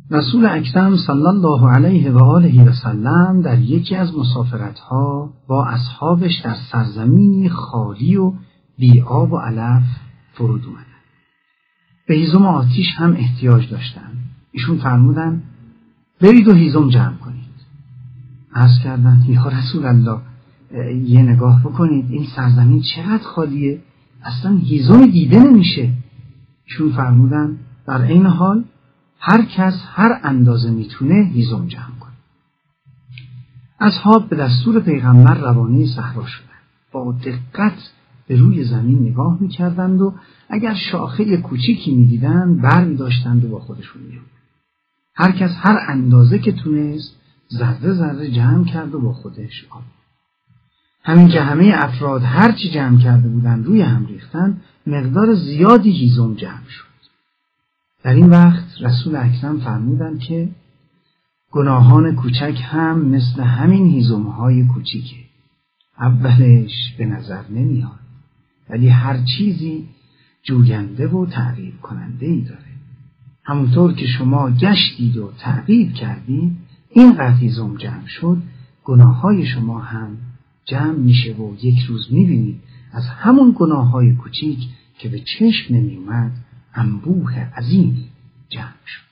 رسول اکرم صلی الله علیه و آله و سلم در یکی از مسافرت‌ها با اصحابش در سرزمینی خالی و بی آب و علف فرود اومدن. به هیزم آتیش هم احتیاج داشتن. ایشون فرمودن برید و هیزم جمع کنید. عرض کردن یا رسول الله یه نگاه بکنید، این سرزمین چقدر خالیه، اصلا هیزم دیده نمیشه. ایشون فرمودن در این حال هر کس هر اندازه میتونه هیزم جمع کنه. اصحاب به دستور پیغمبر روانه صحرا شدند. با دقت به روی زمین نگاه میکردند و اگر شاخه کوچیکی میدیدند بر میداشتند و با خودشون می‌بردند. هر کس هر اندازه که تونست ذره ذره جمع کرد و با خودش آورد. همین که همه افراد هر چی جمع کرده بودند روی هم ریختند، مقدار زیادی هیزم جمع شد. در این وقت رسول اکرم فرمودند که گناهان کوچک هم مثل همین هیزم‌های کوچیکه. اولش به نظر نمیاد، ولی هر چیزی جوینده و تعقیب کننده‌ای داره. همونطور که شما گشتید و تعقیب کردید، اینقدر هیزم جمع شد، گناههای شما هم جمع میشه و یک روز میبینید از همون گناههای کوچیک که به چشم نمیومد انبوه عظیمی جمع شد.